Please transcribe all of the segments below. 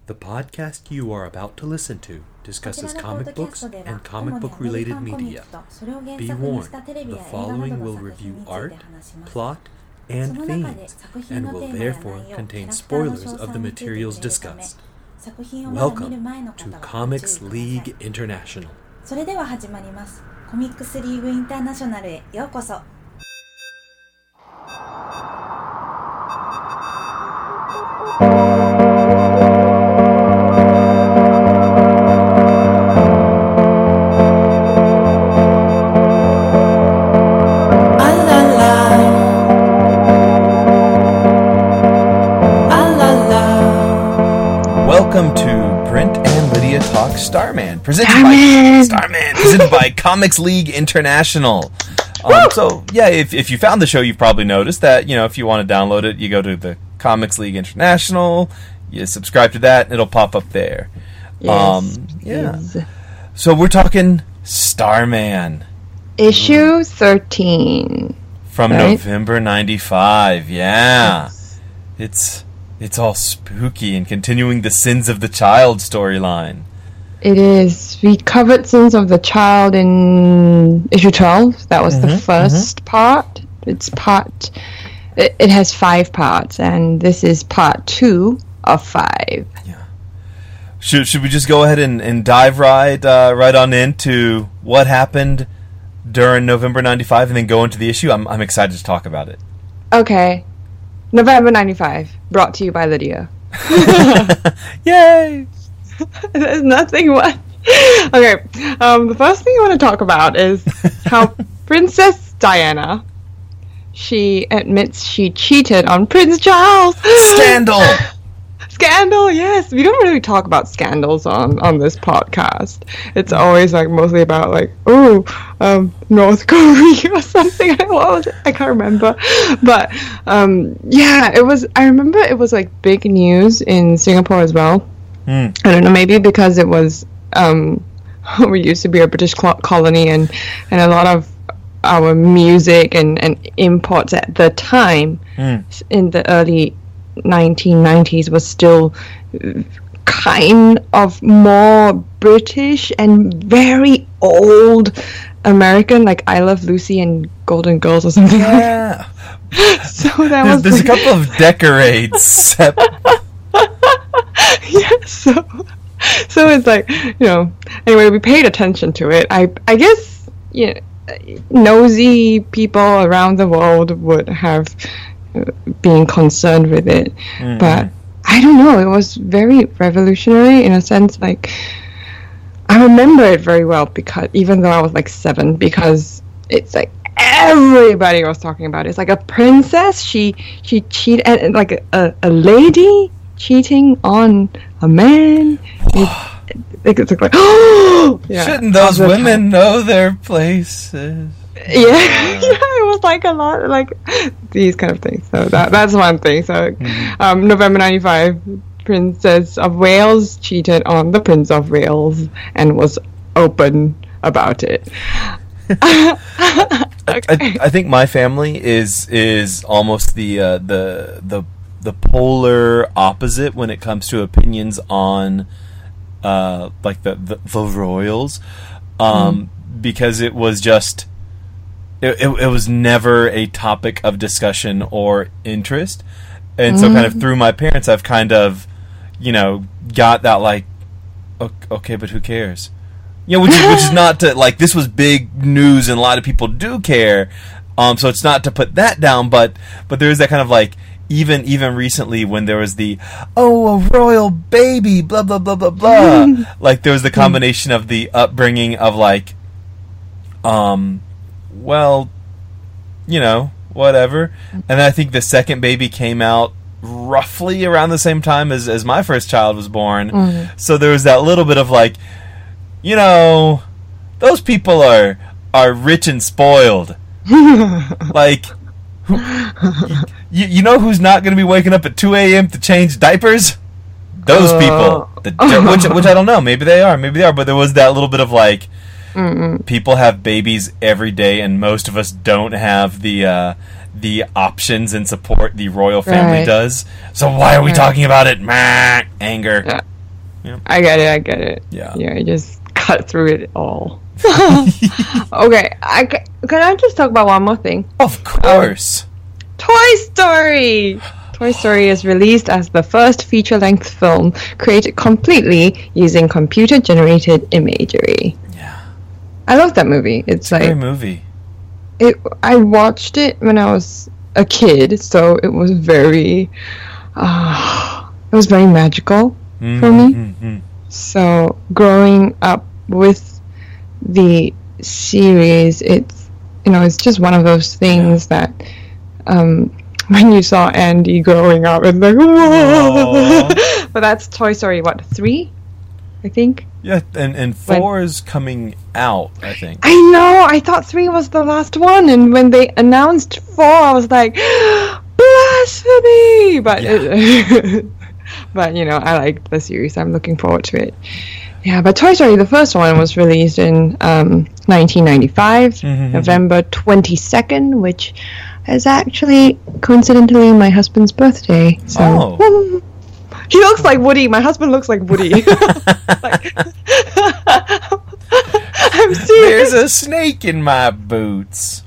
The podcast you are about to listen to discusses comic books and comic book related media. Be warned, the following will review art, plot, and themes, and will therefore contain spoilers of the materials discussed. Welcome to Comics League International. それでは始まります。コミックスリーグインターナショナルへようこそ。 Welcome to Brent and Lydia Talk Starman, presented by Comics League International. If you found the show, you've probably noticed that, if you want to download it, you go to the Comics League International, you subscribe to that, and it'll pop up there. Yes. So we're talking Starman. Issue 13. From right? November 95, yeah. Yes. It's all spooky and continuing the Sins of the Child storyline. It is. We covered Sins of the Child in issue 12. That was the first part. It has 5 parts, and this is part 2 of 5. Yeah. Should we just go ahead and dive right on into what happened during November 95 and then go into the issue? I'm excited to talk about it. Okay. November 95, brought to you by Lydia. Yay! There's nothing much. Okay, the first thing I want to talk about is how Princess Diana, she admits she cheated on Prince Charles. Scandal! Scandal, yes. We don't really talk about scandals on this podcast. It's always mostly about North Korea or something. What was it? I can't remember. But it was. I remember it was big news in Singapore as well. I don't know, maybe because it was we used to be a British colony, and a lot of our music and imports at the time in the early 1990s was still kind of more British and very old American, like I Love Lucy and Golden Girls or something. Yeah. So that there's a couple of decades. Yeah, so it's anyway, we paid attention to it. I guess nosy people around the world would have being concerned with it, but I don't know, it was very revolutionary in a sense. I remember it very well, because even though I was 7, because it's everybody was talking about it. It's a princess, she cheated, and a lady cheating on a man. Shouldn't those women know their places? Yeah, it was a lot these kind of things. So that's one thing. So November 95, Princess of Wales cheated on the Prince of Wales and was open about it. Okay. I think my family is almost the polar opposite when it comes to opinions on the royals, because it was just. It was never a topic of discussion or interest, and so kind of through my parents I've kind of got that okay, but who cares, which is not to this was big news and a lot of people do care, so it's not to put that down, but there is that kind of even recently when there was the a royal baby blah blah blah blah blah, there was the combination of the upbringing of whatever. And I think the second baby came out roughly around the same time as my first child was born. So there was that little bit of those people are rich and spoiled. You know who's not going to be waking up at 2 a.m. to change diapers? Those people. Which I don't know. Maybe they are. But there was that little bit of people have babies every day, and most of us don't have the options and support the royal family does. So why are we talking about it? Anger. I get it. Yeah. Yeah, I just cut through it all. Okay, can I just talk about one more thing? Of course. Toy Story! Toy Story is released as the first feature-length film created completely using computer-generated imagery. Yeah. I love that movie. It's like... Great movie. I watched it when I was a kid, so it was very... it was very magical for me. Mm-hmm. So, growing up with the series, it's just one of those things that... when you saw Andy growing up, it's like, whoa! But that's Toy Story, 3? I think? Yeah, and 4 is coming out, I think. I know! I thought 3 was the last one, and when they announced 4, I was like, blasphemy! But, but I like the series. I'm looking forward to it. Yeah, but Toy Story, the first one, was released in 1995, November 22nd, which is actually, coincidentally, my husband's birthday. So he looks like Woody. My husband looks like Woody. I'm serious. There's a snake in my boots.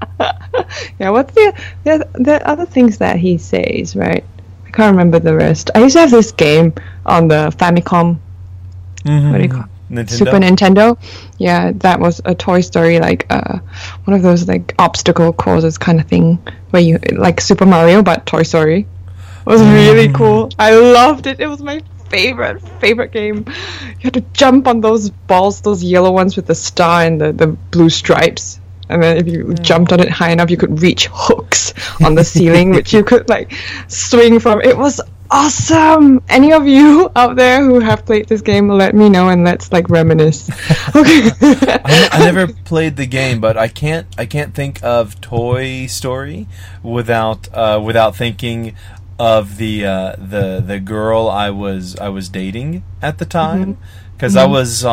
Yeah, what's the other things that he says, right? I can't remember the rest. I used to have this game on the Famicom. What do you call it? Nintendo? Super Nintendo. Yeah, that was a Toy Story, like one of those like obstacle courses kind of thing, where you like Super Mario but Toy Story. It was really cool. I loved it. It was my favorite game. You had to jump on those balls, those yellow ones with the star and the blue stripes. And then if you jumped on it high enough, you could reach hooks on the ceiling, which you could like swing from. It was awesome. Any of you out there who have played this game, let me know and let's like reminisce. Okay. I never played the game, but I can't think of Toy Story without thinking of the girl I was dating at the time, because I was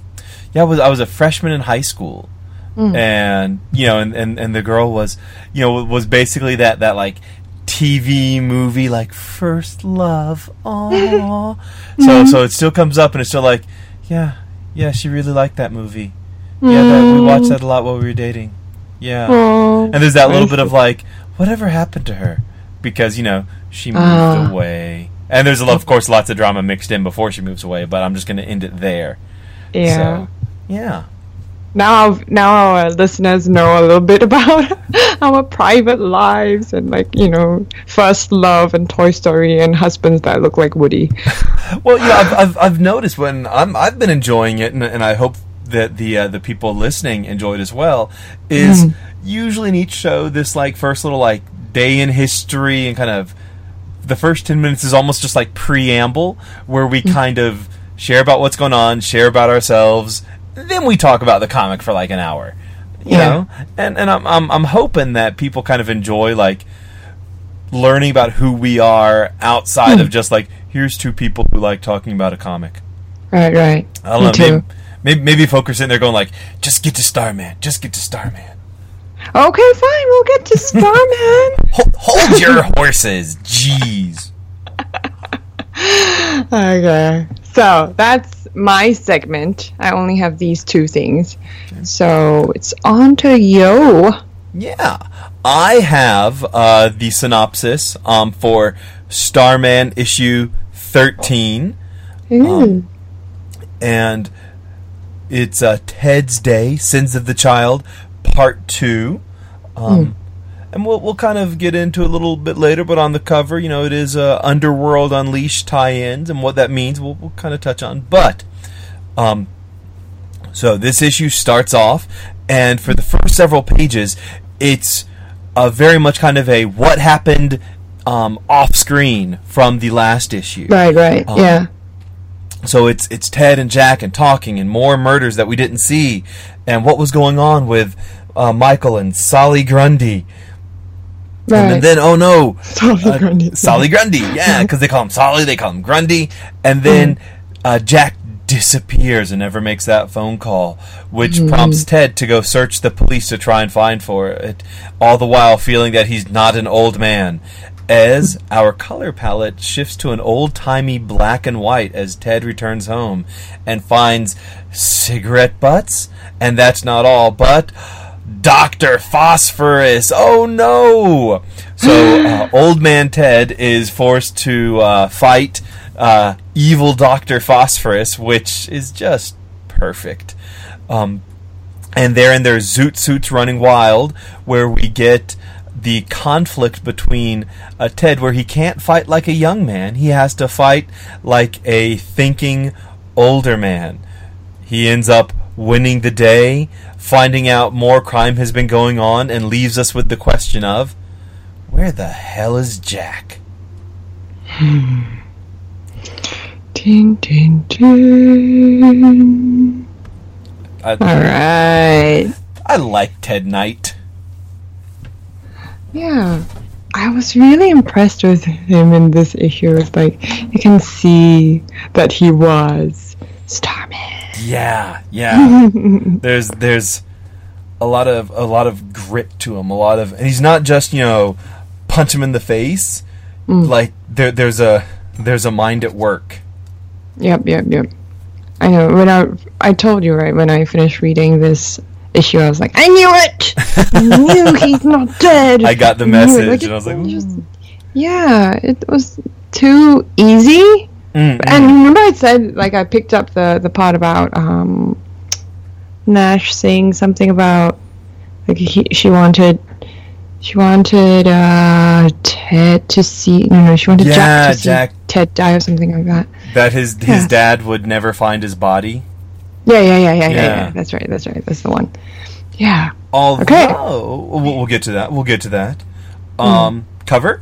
I was a freshman in high school. And and the girl was was basically that like TV movie like First Love. Aww. So it still comes up and it's still like yeah she really liked that movie. Yeah, we watched that a lot while we were dating. Yeah. And there's that little bit of like whatever happened to her, because she moved away. And there's of course lots of drama mixed in before she moves away, but I'm just going to end it there. Yeah. So, yeah. Now our listeners know a little bit about our private lives and First Love and Toy Story and husbands that look like Woody. Well, I've noticed when I've been enjoying it, and I hope that the people listening enjoy it as well. Is usually in each show this like first little like day in history, and kind of the first 10 minutes is almost just like preamble where we kind of share about what's going on, share about ourselves. Then we talk about the comic for like an hour, you know, and I'm hoping that people kind of enjoy like learning about who we are outside of just like here's two people who like talking about a comic. Right. I don't know. Maybe focus in there going like, just get to Starman. Okay, fine. We'll get to Starman. Hold your horses. Jeez. Okay. So that's my segment. I only have these two things. Okay. So it's on to Yo. Yeah. I have the synopsis for Starman issue 13. And it's Ted's Day, Sins of the Child, Part 2. And we'll kind of get into a little bit later, but on the cover, it is Underworld Unleashed tie-ins, and what that means we'll kind of touch on. But, so this issue starts off, and for the first several pages, it's very much kind of a what happened off-screen from the last issue. Right, yeah. So it's Ted and Jack and talking, and more murders that we didn't see, and what was going on with Michael and Solly Grundy. Right. And then, oh no, Solly Grundy, yeah, because they call him Solly, they call him Grundy, and then Jack disappears and never makes that phone call, which prompts Ted to go search the police to try and find for it, all the while feeling that he's not an old man. as our color palette shifts to an old-timey black and white as Ted returns home and finds cigarette butts, and that's not all, but Dr. Phosphorus. Oh no! So old man Ted is forced to fight evil Dr. Phosphorus, which is just perfect. And they're in their zoot suits running wild, where we get the conflict between Ted, where he can't fight like a young man. He has to fight like a thinking older man. He ends up winning the day, finding out more crime has been going on, and leaves us with the question of, where the hell is Jack? Tin, tin, tin. All right. I like Ted Knight. Yeah, I was really impressed with him in this issue. It's like you can see that he was Starman. Yeah. There's a lot of grit to him. And he's not just punch him in the face. Like there's a mind at work. Yep. I know. When I told you, right, when I finished reading this issue, I was like, I knew it! I knew he's not dead! I got the message, and I was like, yeah, it was too easy. And remember I said, like, I picked up the part about Nash saying something about, like, she wanted Ted to see, she wanted Jack to see Ted die or something like that. That his dad would never find his body. Yeah. That's right. That's the one. Yeah. Although, we'll get to that. Cover.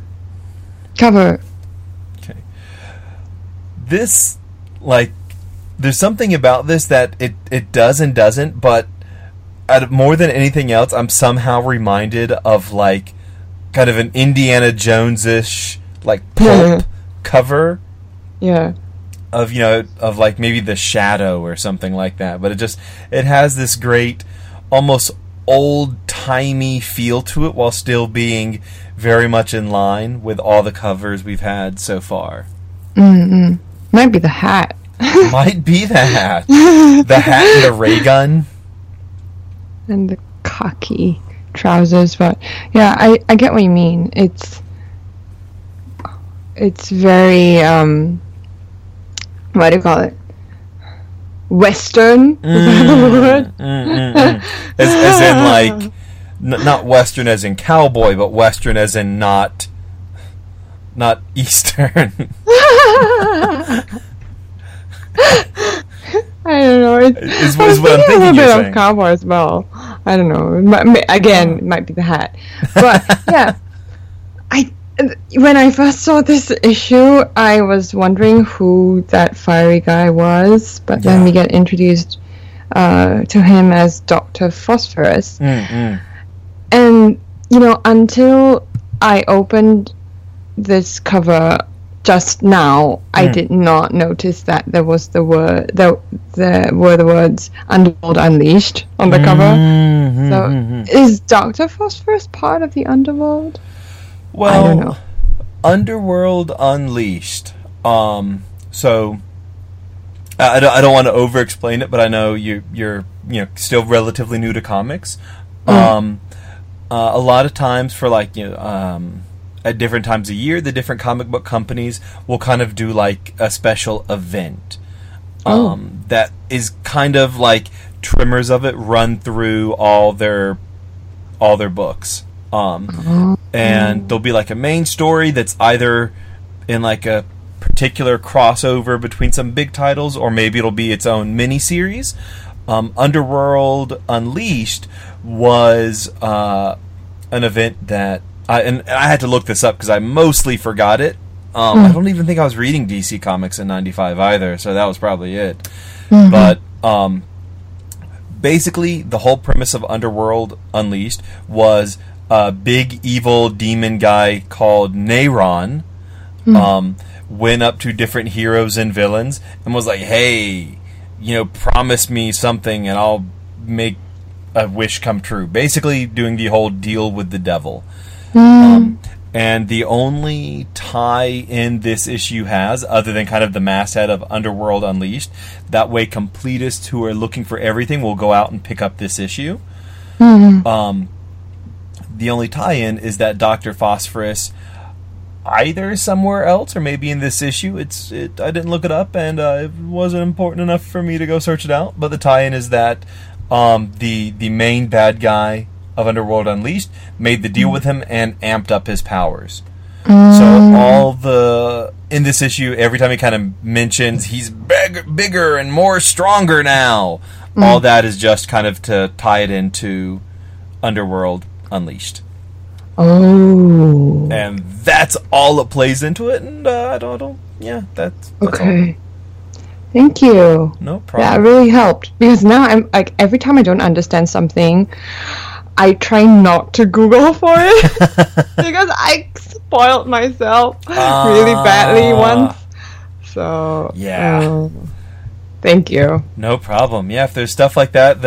Okay. This, like, there's something about this that it does and doesn't, but more than anything else, I'm somehow reminded of, like, kind of an Indiana Jones-ish, like, pulp cover. Yeah. Of like maybe The Shadow or something like that, but it has this great, almost old-timey feel to it, while still being very much in line with all the covers we've had so far. Might be the hat. Might be the hat. The hat and the ray gun. And the cocky trousers, but yeah, I get what you mean. It's very what do you call it? Western? Is that the word? As in, like, not Western as in cowboy, but Western as in not Eastern. I don't know. Is what I'm thinking. A little bit of cowboy as well. I don't know. It might be the hat, but yeah. When I first saw this issue, I was wondering who that fiery guy was, but then we get introduced to him as Dr. Phosphorus. And, until I opened this cover just now, I did not notice that there was the words Underworld Unleashed on the cover. So, is Dr. Phosphorus part of the Underworld? Well, I don't know. Underworld Unleashed. So I don't want to over-explain it, but I know you're still relatively new to comics. A lot of times for at different times of year, the different comic book companies will kind of do like a special event. That is kind of like trimmers of it run through all their books. And there'll be like a main story that's either in like a particular crossover between some big titles, or maybe it'll be its own mini-series. Underworld Unleashed was an event that I had to look this up because I mostly forgot it. I don't even think I was reading DC Comics in '95 either, so that was probably it. But basically, the whole premise of Underworld Unleashed was a big evil demon guy called Nayron went up to different heroes and villains and was like, hey, promise me something and I'll make a wish come true. Basically doing the whole deal with the devil. And And the only tie in this issue has, other than kind of the masthead of Underworld Unleashed, that way completists who are looking for everything will go out and pick up this issue. The only tie-in is that Dr. Phosphorus, either somewhere else or maybe in this issue, I didn't look it up, and it wasn't important enough for me to go search it out, but the tie-in is that the main bad guy of Underworld Unleashed made the deal with him and amped up his powers. So in this issue, every time he kind of mentions he's bigger and more stronger now, all that is just kind of to tie it into Underworld Unleashed. Oh. And that's all it plays into it, and that's okay. All. Thank you. No problem. That really helped, because now I'm like, every time I don't understand something, I try not to Google for it because I spoiled myself really badly once. So yeah, thank you. No problem. Yeah, if there's stuff like that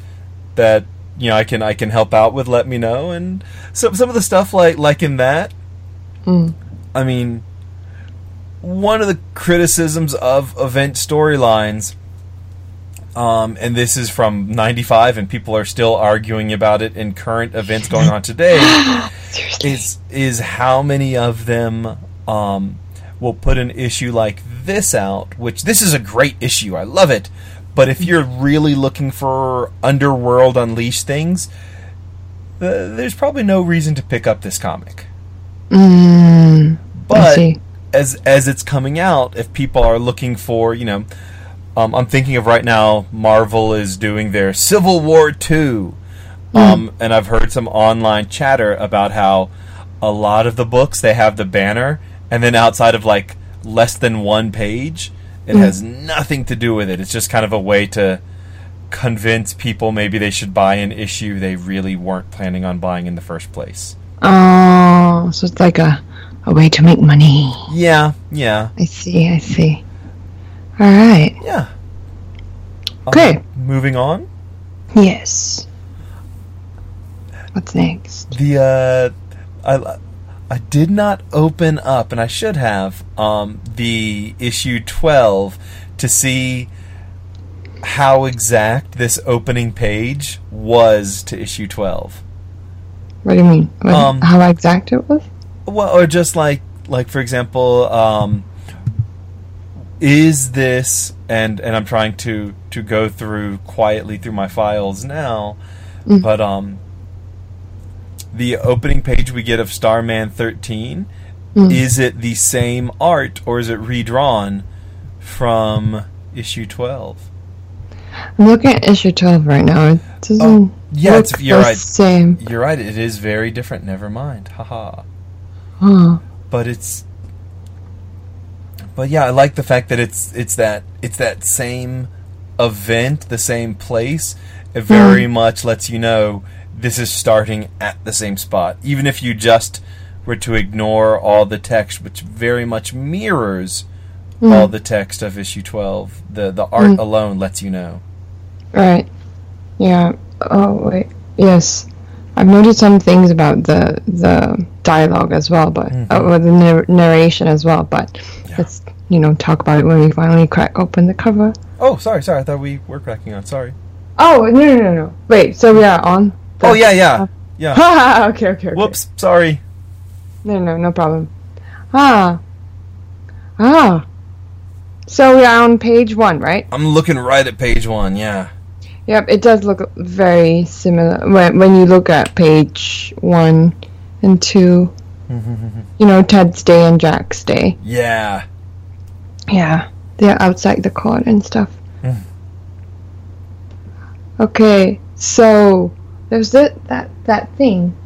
I can help out with, let me know. And some of the stuff like in that, I mean, one of the criticisms of event storylines, and this is from 95, and people are still arguing about it in current events going on today, is how many of them will put an issue like this out, which this is a great issue, I love it, but if you're really looking for Underworld Unleashed things, there's probably no reason to pick up this comic. But as it's coming out, if people are looking for, I'm thinking of right now, Marvel is doing their Civil War 2. And I've heard some online chatter about how a lot of the books, they have the banner, and then outside of like less than one page, it has nothing to do with it. It's just kind of a way to convince people maybe they should buy an issue they really weren't planning on buying in the first place. Oh, so it's like a way to make money. Yeah. I see. All right. Yeah. Okay. Moving on. Yes. What's next? I did not open up, and I should have, the issue 12 to see how exact this opening page was to issue 12. What do you mean? How exact it was? Well, or just like for example, is this, and I'm trying to go through quietly through my files now, but the opening page we get of Starman 13, is it the same art or is it redrawn from issue 12? I'm looking at issue 12 right now. It doesn't look you're the right. same. You're right. It is very different. Never mind. Haha. Huh. But yeah, I like the fact that it's that same event, the same place. It very much lets you know this is starting at the same spot, even if you just were to ignore all the text, which very much mirrors all the text of issue 12. The art alone lets you know. Right. Yeah. Oh wait. Yes. I've noticed some things about the dialogue as well, but or the narration as well. But let's talk about it when we finally crack open the cover. Oh, sorry. I thought we were cracking on. Sorry. Oh no. Wait. So we are on. Yeah. Okay. Whoops. Sorry. No problem. So we are on page 1, right? I'm looking right at page 1. Yeah. Yep, it does look very similar when you look at page 1 and 2. Ted's day and Jack's day. Yeah. Yeah, they're outside the court and stuff. Okay, so there's that thing.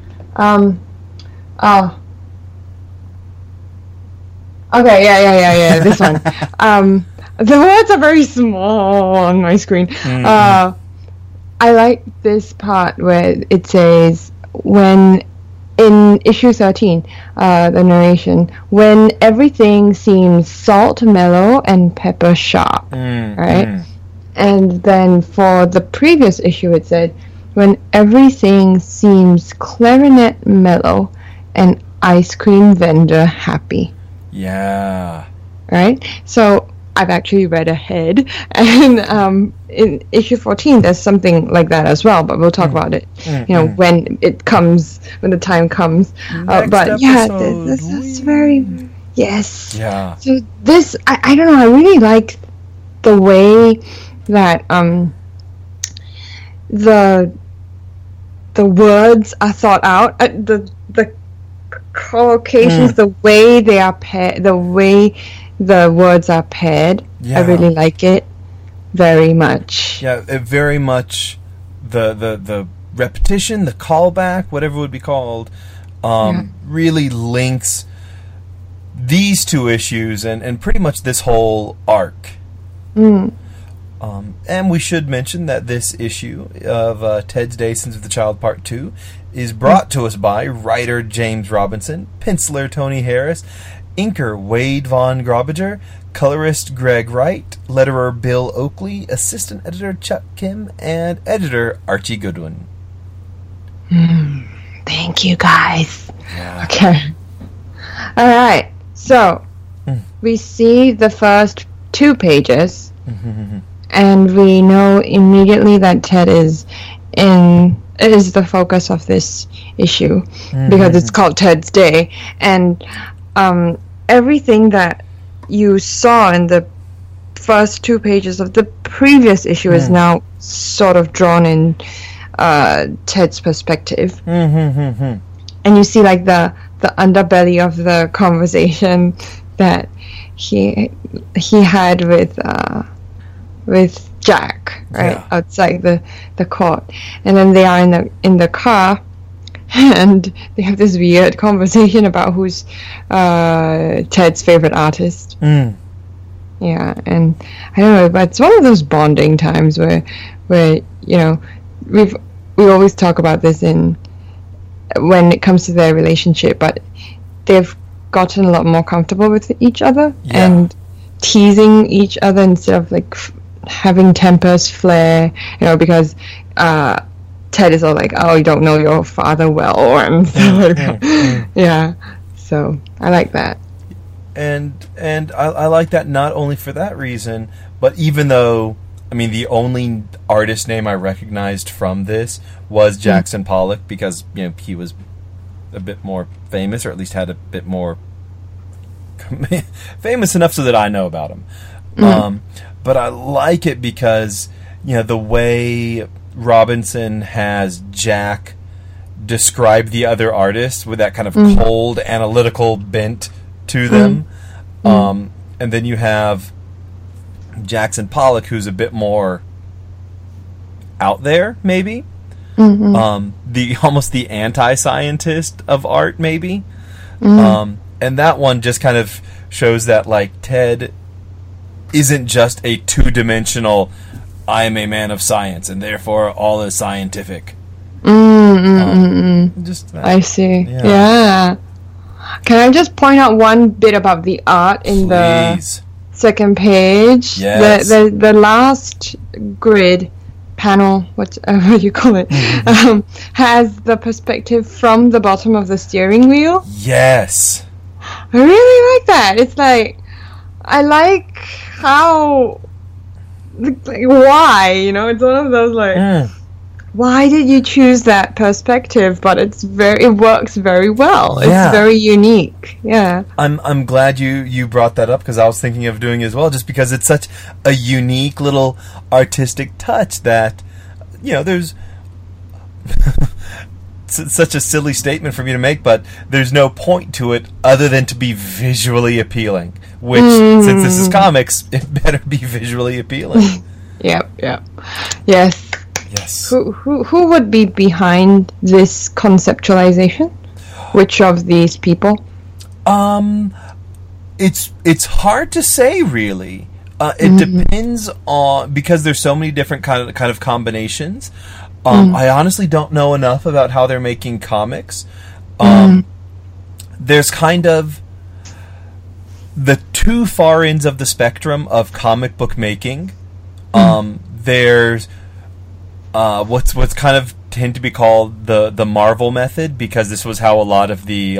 Okay, yeah, this one. The words are very small on my screen. I like this part where it says, when in issue 13, the narration, when everything seems salt, mellow, and pepper sharp, right? And then for the previous issue, it said, when everything seems clarinet mellow and ice cream vendor happy. Yeah. Right? So I've actually read ahead, and in issue 14 there's something like that as well, but we'll talk about it when the time comes. But yeah, this is very Yeah. So this I don't know, I really like the way that the words are thought out, the collocations, the way they are paired, the way the words are paired. I really like it very much. Yeah, it very much the repetition, the callback, whatever it would be called, really links these two issues and pretty much this whole arc. And we should mention that this issue of Ted's Day Sins of the Child Part 2 is brought to us by writer James Robinson, penciler Tony Harris, inker Wade Von Grobiger, colorist Greg Wright, letterer Bill Oakley, assistant editor Chuck Kim, and editor Archie Goodwin. Thank you, guys. Yeah. Okay. All right. So we see the first 2 pages, and we know immediately that Ted is the focus of this issue because it's called Ted's Day, and everything that you saw in the first 2 pages of the previous issue is now sort of drawn in Ted's perspective. And you see like the underbelly of the conversation that he had with Jack, right, outside the court, and then they are in the car, and they have this weird conversation about who's Ted's favorite artist. Yeah, and I don't know, but it's one of those bonding times where we always talk about this when it comes to their relationship, but they've gotten a lot more comfortable with each other and teasing each other instead of like having tempers flare, because Ted is all like, "Oh, you don't know your father well," and stuff like that. Yeah, so I like that. And I like that not only for that reason, but even though, I mean, the only artist name I recognized from this was Jackson Pollock, because he was a bit more famous, or at least had a bit more famous enough so that I know about him. But I like it because the way Robinson has Jack describe the other artists with that kind of cold analytical bent to them, and then you have Jackson Pollock, who's a bit more out there, maybe. Almost the anti-scientist of art, maybe. And that one just kind of shows that like Ted isn't just a two-dimensional, I am a man of science and therefore all is scientific. Just that. I see. Yeah. Can I just point out one bit about the art in the second page? Yes. The last grid panel, whatever you call it, has the perspective from the bottom of the steering wheel. Yes. I really like that. It's like, I like how, like, why, it's one of those like, why did you choose that perspective? But it works very well. It's very unique. Yeah. I'm glad you brought that up, because I was thinking of doing it as well, just because it's such a unique little artistic touch that, there's such a silly statement for me to make, but there's no point to it other than to be visually appealing, which, since this is comics, it better be visually appealing. Yep. Yes. Who would be behind this conceptualization? Which of these people? It's hard to say, really. It depends on, because there's so many different kind of combinations. I honestly don't know enough about how they're making comics. There's kind of the two far ends of the spectrum of comic book making. There's what's kind of tend to be called the Marvel method, because this was how a lot of the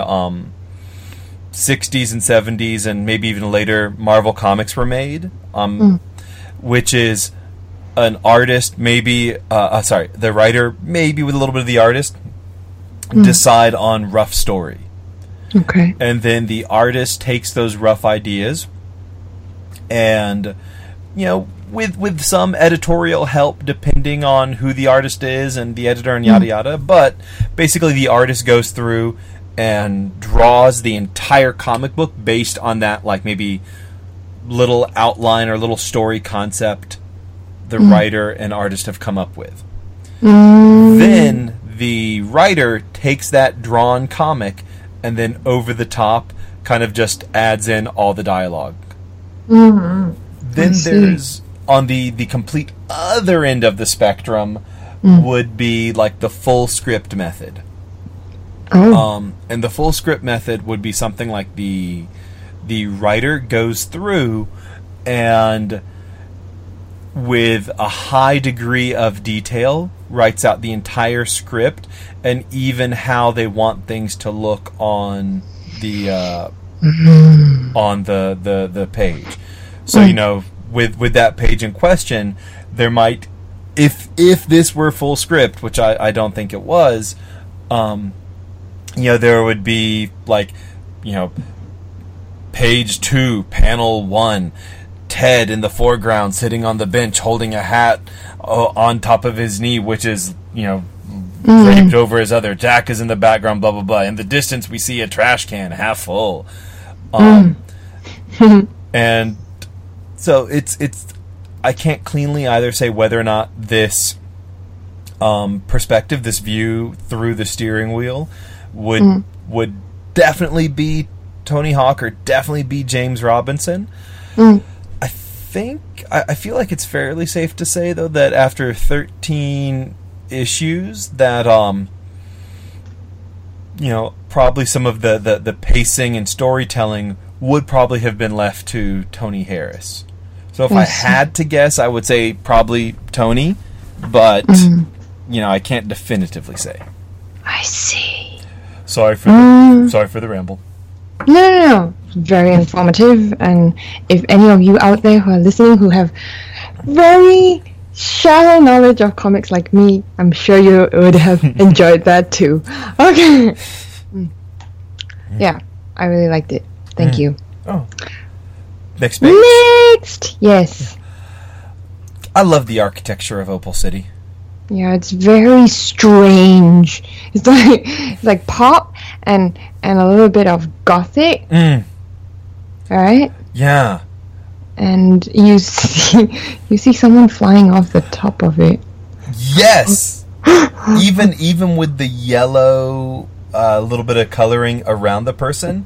60s and 70s and maybe even later Marvel comics were made, which is an artist, maybe the writer, maybe with a little bit of the artist, decide on rough story. Okay. And then the artist takes those rough ideas and, with some editorial help, depending on who the artist is and the editor and yada yada, but basically the artist goes through and draws the entire comic book based on that, like, maybe little outline or little story concept the writer and artist have come up with. Then the writer takes that drawn comic and then over the top kind of just adds in all the dialogue. Then there's, on the complete other end of the spectrum, would be like the full script method. And the full script method would be something like the writer goes through and, with a high degree of detail, writes out the entire script and even how they want things to look on the on the page. So with that page in question, there might, if this were full script, which I don't think it was, there would be like, page 2, panel 1, Ted in the foreground sitting on the bench holding a hat on top of his knee, which is, draped over his other. Jack is in the background, blah, blah, blah. In the distance, we see a trash can half full. And so it's I can't cleanly either say whether or not this perspective, this view through the steering wheel, would definitely be Tony Hawk or definitely be James Robinson. I feel like it's fairly safe to say, though, that after 13 issues, that probably some of the pacing and storytelling would probably have been left to Tony Harris. So if I had to guess, I would say probably Tony, but I can't definitively say. I see. Sorry for the ramble. No. Very informative, and if any of you out there who are listening who have very shallow knowledge of comics like me, I'm sure you would have enjoyed that too. Okay. Yeah, I really liked it. Thank you. Oh. Next page. Next! Yes. I love the architecture of Opal City. Yeah, it's very strange. It's like pop and a little bit of gothic. Right? Yeah. And you see someone flying off the top of it. Yes. even with the yellow little bit of coloring around the person,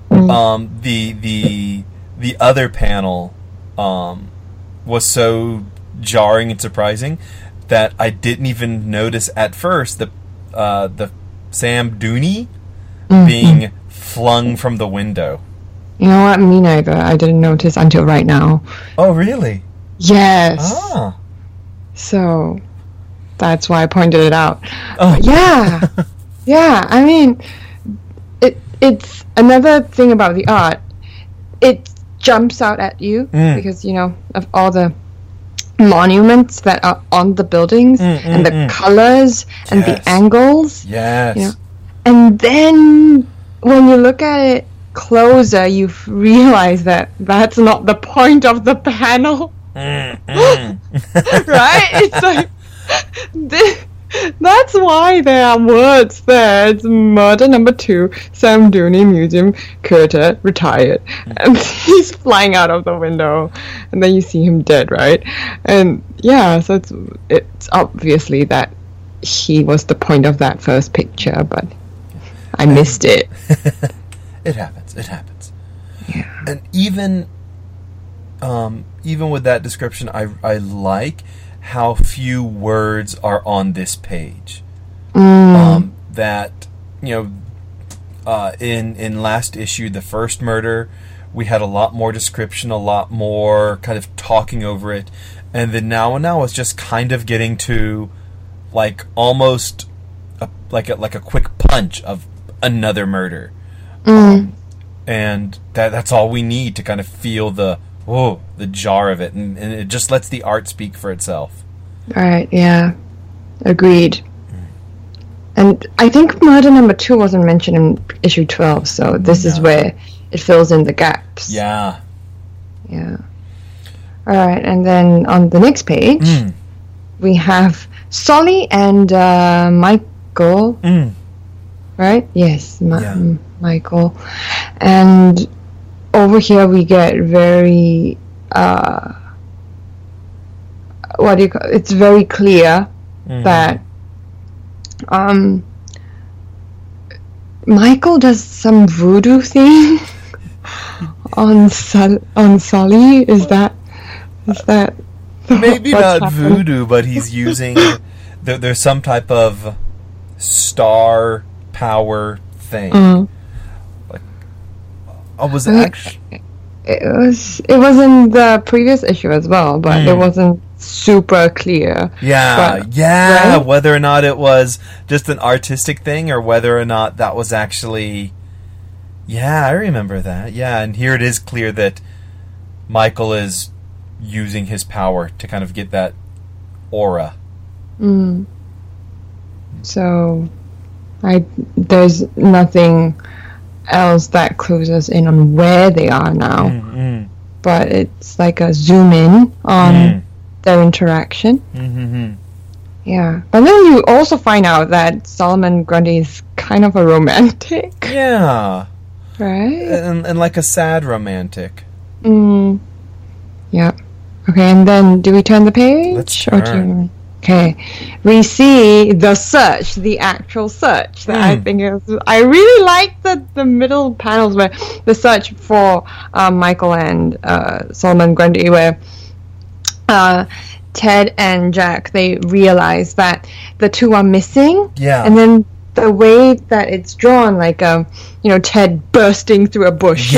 the other panel was so jarring and surprising that I didn't even notice at first the Sam Dooney being flung from the window. You know what? Me neither. I didn't notice until right now. Oh, really? Yes. Ah. So that's why I pointed it out. Oh. Yeah. Yeah. I mean, it's another thing about the art. It jumps out at you because, of all the monuments that are on the buildings and the colors and the angles. Yes. And then when you look at it closer, you realize that that's not the point of the panel. Right? It's like that's why there are words there. It's murder number 2, Sam Dooney, museum curator, retired, and he's flying out of the window, and then you see him dead, right? And yeah, so it's obviously that he was the point of that first picture, but I missed it. It happens. Yeah. And even with that description, I like how few words are on this page. That, in last issue, the first murder, we had a lot more description, a lot more kind of talking over it. And then now it's just kind of getting to like almost like a quick punch of another murder. And that's all we need to kind of feel the jar of it, and it just lets the art speak for itself. Right, yeah. Agreed. And I think murder number 2 wasn't mentioned in issue 12, so this is where it fills in the gaps. Yeah. Yeah. Alright, and then on the next page, we have Solly and Michael. Right? Yes, Michael. And over here we get very it's very clear that Michael does some voodoo thing on Solly. Is that maybe not voodoo, but he's using there's some type of star power thing. Was it actually? It was in the previous issue as well, but it wasn't super clear. Yeah, right? Whether or not it was just an artistic thing, or whether or not that was actually. Yeah, I remember that. Yeah, and here it is clear that Michael is using his power to kind of get that aura. So, there's nothing else that clues us in on where they are now, but it's like a zoom in on their interaction. Yeah, but then you also find out that Solomon Grundy is kind of a romantic. Yeah, right, and like a sad romantic. Yeah. Okay, and then do we turn the page? Let's turn. Okay, we see the search, the actual search. That I think I really like the middle panels where the search for Michael and Solomon Grundy, where Ted and Jack, they realize that the two are missing. Yeah, and then the way that it's drawn, like Ted bursting through a bush.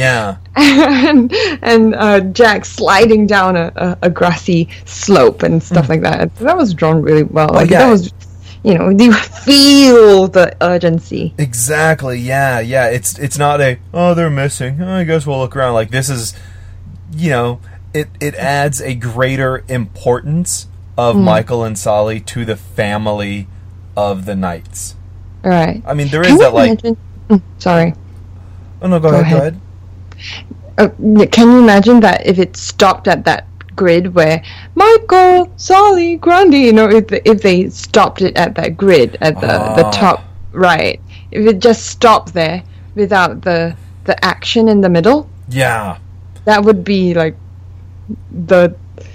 And Jack sliding down a grassy slope and stuff like that. That was drawn really well. That was, you feel the urgency. Exactly. Yeah. It's not they're missing. I guess we'll look around. Like, this is, it adds a greater importance of Michael and Solly to the family of the Knights. Right. I mean, there is that imagine... Sorry. Oh no, go ahead. Can you imagine that if it stopped at that grid where Michael, Solly, Grundy, if they stopped it at that grid at the top right, if it just stopped there without the action in the middle, that would be like the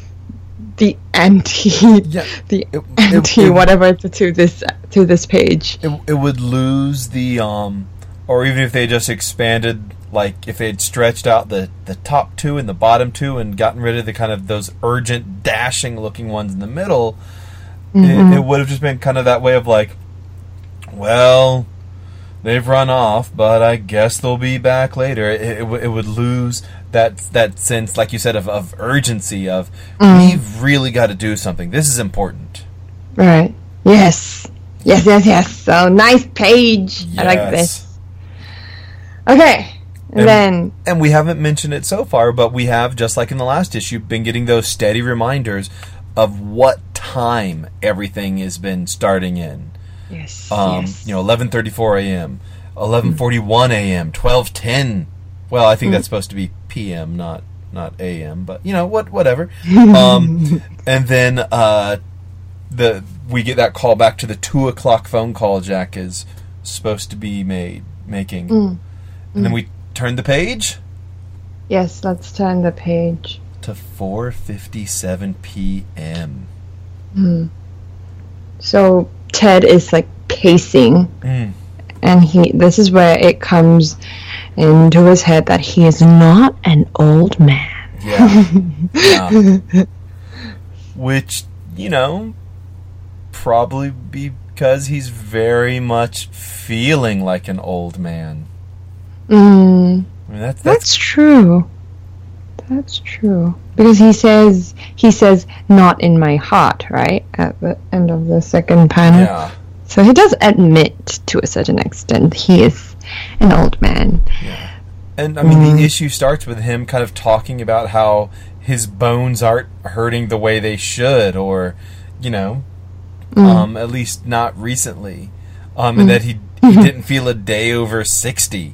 anti whatever to this page. It would lose the or even if they just expanded. Like, if they had stretched out the top two and the bottom two and gotten rid of the kind of those urgent, dashing-looking ones in the middle, it would have just been kind of that way of like, well, they've run off, but I guess they'll be back later. It would lose that sense, like you said, of urgency, of we've really got to do something. This is important. Right. Yes. So, nice page. Yes. I like this. Okay. And we haven't mentioned it so far, but we have, just like in the last issue, been getting those steady reminders of what time everything has been starting in. Yes. 11:34 a.m., 11:41 a.m., 12:10. Well, I think that's supposed to be p.m., not a.m., but whatever. And then we get that call back to the 2:00 phone call Jack is supposed to be making, and then we turn the page? Yes, let's turn the page. To 4:57 p.m. So Ted is like pacing, and this is where it comes into his head that he is not an old man. Yeah. Which, probably because he's very much feeling like an old man. I mean, that's true. That's true. Because he says not in my heart, right? At the end of the second panel. Yeah. So he does admit to a certain extent he is an old man. Yeah. And I mean the issue starts with him kind of talking about how his bones aren't hurting the way they should, or at least not recently. And that he didn't feel a day over 60.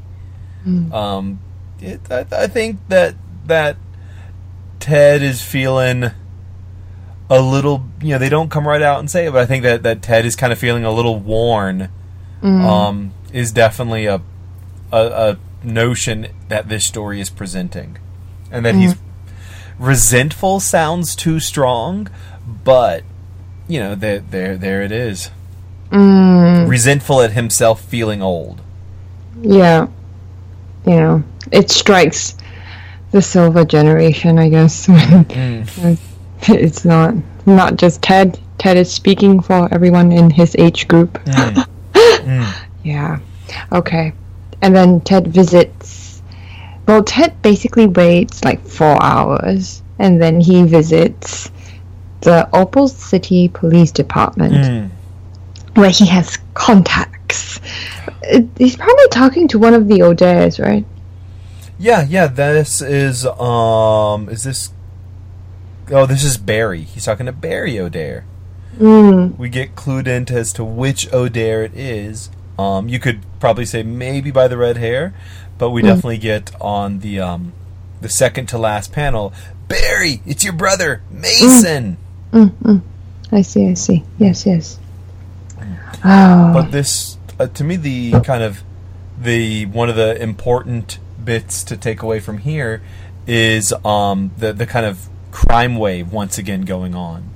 I think that Ted is feeling a little, they don't come right out and say it, but I think that Ted is kind of feeling a little worn. Is definitely a notion that this story is presenting, and that he's resentful sounds too strong, but there it is. Resentful at himself feeling old. Yeah, it strikes the silver generation, I guess. It's not just Ted. Ted is speaking for everyone in his age group. Yeah. Okay. And then Ted visits. Well, Ted basically waits like 4 hours, and then he visits the Opal City Police Department, where he has contacts. He's probably talking to one of the O'Dares, right? Yeah. This is this? Oh, this is Barry. He's talking to Barry O'Dare. We get clued into as to which O'Dare it is. You could probably say maybe by the red hair, but we definitely get on the second to last panel. Barry, it's your brother, Mason. I see. Yes. Oh. But this, to me, the kind of one of the important bits to take away from here is the kind of crime wave once again going on.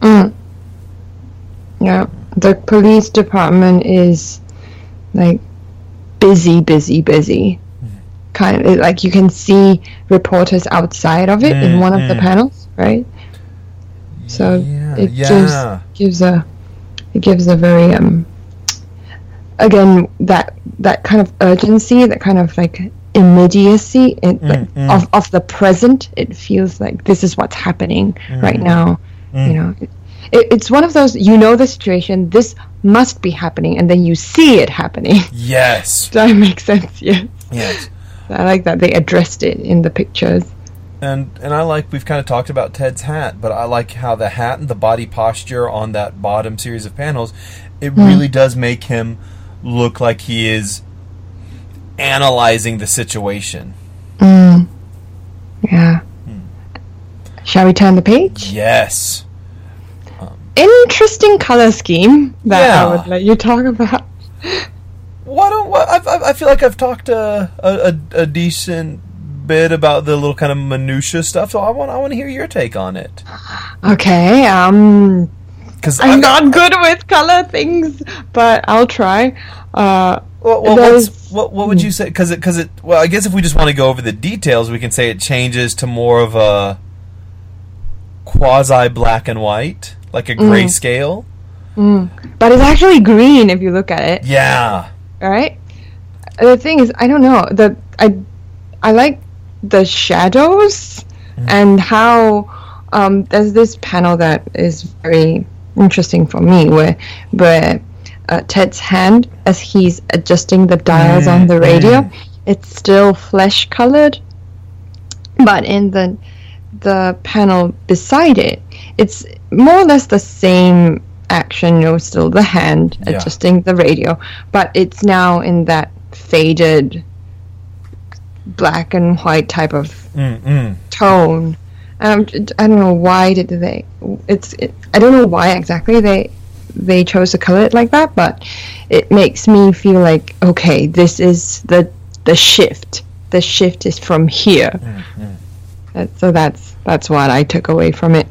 Yeah, the police department is like busy. Kind of like you can see reporters outside of it in one of the panels, right? So it gives a very again that kind of urgency, that kind of like immediacy of the present. It feels like this is what's happening right now. It's one of those, the situation, this must be happening, and then you see it happening. Yes. Does that make sense? Yes. I like that they addressed it in the pictures. And I like, we've kind of talked about Ted's hat, but I like how the hat and the body posture on that bottom series of panels, it really does make him look like he is analyzing the situation. Yeah. Shall we turn the page? Yes. Interesting color scheme that I would let you talk about. I feel like I've talked a decent bit about the little kind of minutia stuff, so I want to hear your take on it. Okay. Because I'm not good with color things, but I'll try. What would you say? Because it. Well, I guess if we just want to go over the details, we can say it changes to more of a quasi black and white, like a grayscale. But it's actually green if you look at it. Yeah. Right. The thing is, I don't know. I like the shadows and how there's this panel that is very interesting for me where Ted's hand, as he's adjusting the dials on the radio, it's still flesh colored, but in the panel beside it, it's more or less the same action, still the hand adjusting the radio, but it's now in that faded black and white type of tone. I don't know why I don't know why exactly they chose to color it like that, but it makes me feel like, okay, this is the shift. The shift is from here. So that's what I took away from it.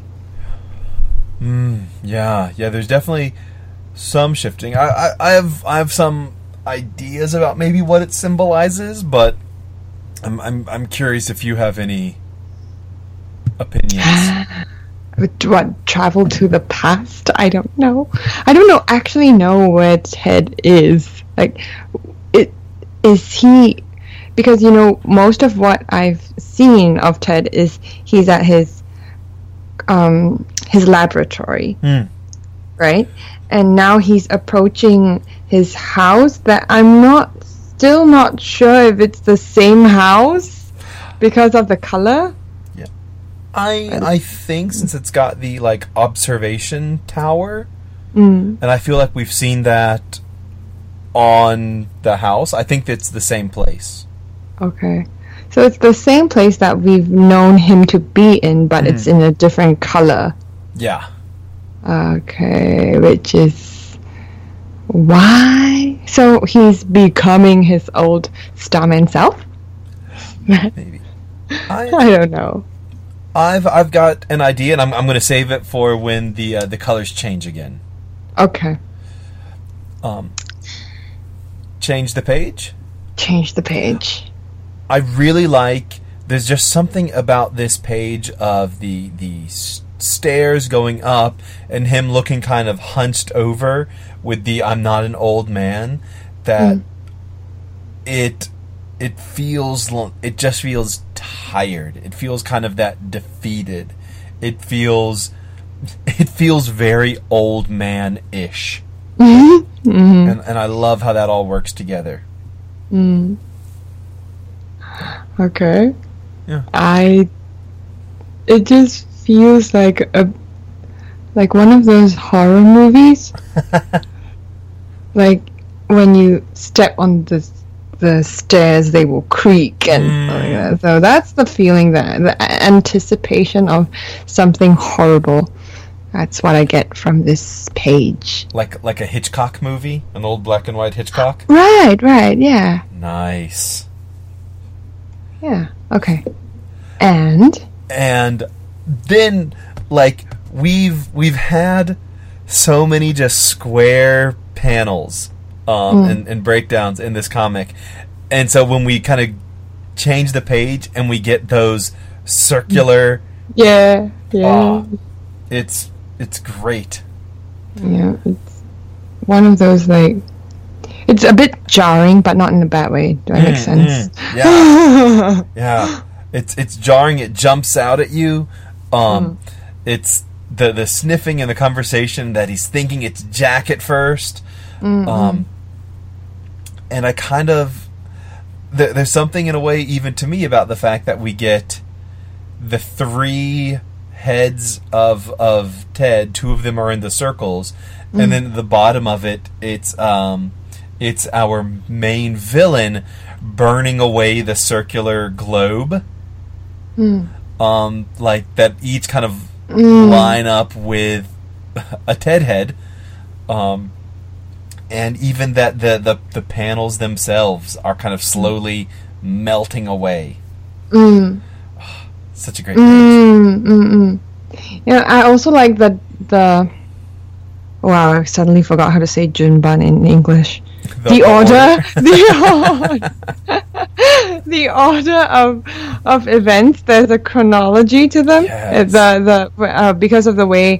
Yeah. There's definitely some shifting. I have some ideas about maybe what it symbolizes, but I'm curious if you have any opinions. What, travel to the past? I don't know. Actually know where Ted is. Like, is he because most of what I've seen of Ted is he's at his laboratory, right? And now he's approaching his house that I'm still not sure if it's the same house because of the color. Yeah, I think since it's got the observation tower, and I feel like we've seen that on the house. I think it's the same place. Okay. So it's the same place that we've known him to be in, but it's in a different color. Yeah. Okay, which is why? So he's becoming his old Starman self? Maybe. I don't know. I've got an idea, and I'm going to save it for when the colors change again. Okay. Change the page? Change the page. I really like... There's just something about this page of the stairs going up and him looking kind of hunched over with the "I'm not an old man" that it just feels tired. It feels kind of that defeated. It feels very old man-ish. And I love how that all works together. Okay. Yeah. It just feels like one of those horror movies. Like when you step on the stairs, they will creak and like that. So that's the feeling, the anticipation of something horrible. That's what I get from this page. Like a Hitchcock movie? An old black and white Hitchcock? Right, yeah. Nice. Yeah, okay. And then, we've had so many just square panels and breakdowns in this comic. And so when we kind of change the page and we get those circular... Yeah. It's great. Yeah, it's one of those, it's a bit jarring, but not in a bad way. Do that make sense? Yeah. Yeah. It's jarring. It jumps out at you. It's the sniffing and the conversation that he's thinking it's Jack at first. And I kind of... There's something in a way, even to me, about the fact that we get the three heads of Ted. Two of them are in the circles, and then at the bottom of it's our main villain burning away the circular globe. That each kind of line up with a Ted head, and even that the panels themselves are kind of slowly melting away. Such a great page. Yeah, I also like the wow, I suddenly forgot how to say Junban in English. The order the order of events. There's a chronology to them. Yes. Because of the way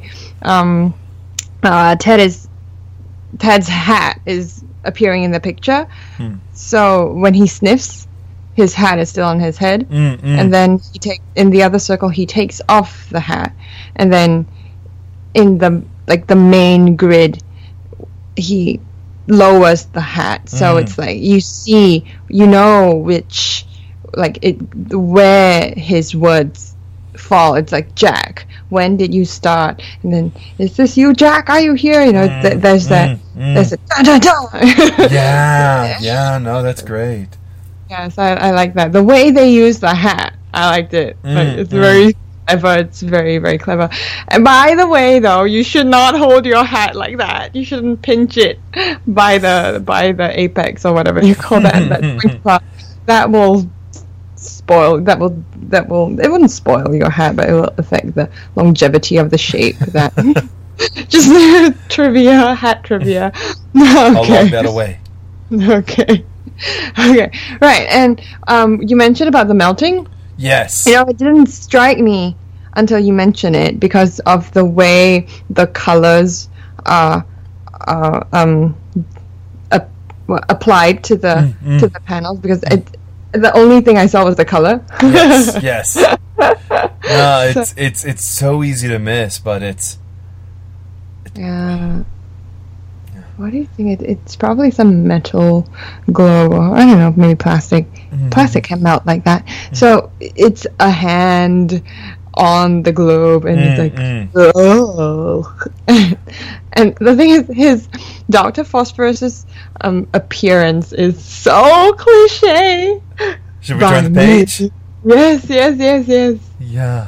Ted's hat is appearing in the picture. So when he sniffs, his hat is still on his head, and then in the other circle he takes off the hat, and then in the main grid he lowers the hat, so it's you see, which where his words fall. It's like, Jack, when did you start? And then, is this you, Jack? Are you here? There's a da-da-da. Yeah, no, that's great. Yes, I like that. The way they use the hat, I liked it. It's very clever. It's very, very clever. And by the way, though, you should not hold your hat like that. You shouldn't pinch it by the apex or whatever you call that. That will spoil. That will. It wouldn't spoil your hat, but it will affect the longevity of the shape. That just hat trivia. Okay. I'll lock that away. Okay. Right, and you mentioned about the melting. Yes. It didn't strike me until you mentioned it because of the way the colors are applied to the panels, because the only thing I saw was the color. Yes. No, it's so easy to miss, but it's yeah. What do you think? It's probably some metal globe, or I don't know, maybe plastic. Mm-hmm. Plastic can melt like that. Mm-hmm. So it's a hand on the globe, and it's like, oh. And the thing is, his Dr. Phosphorus's appearance is so cliche. Should we turn the page? Yes. Yeah.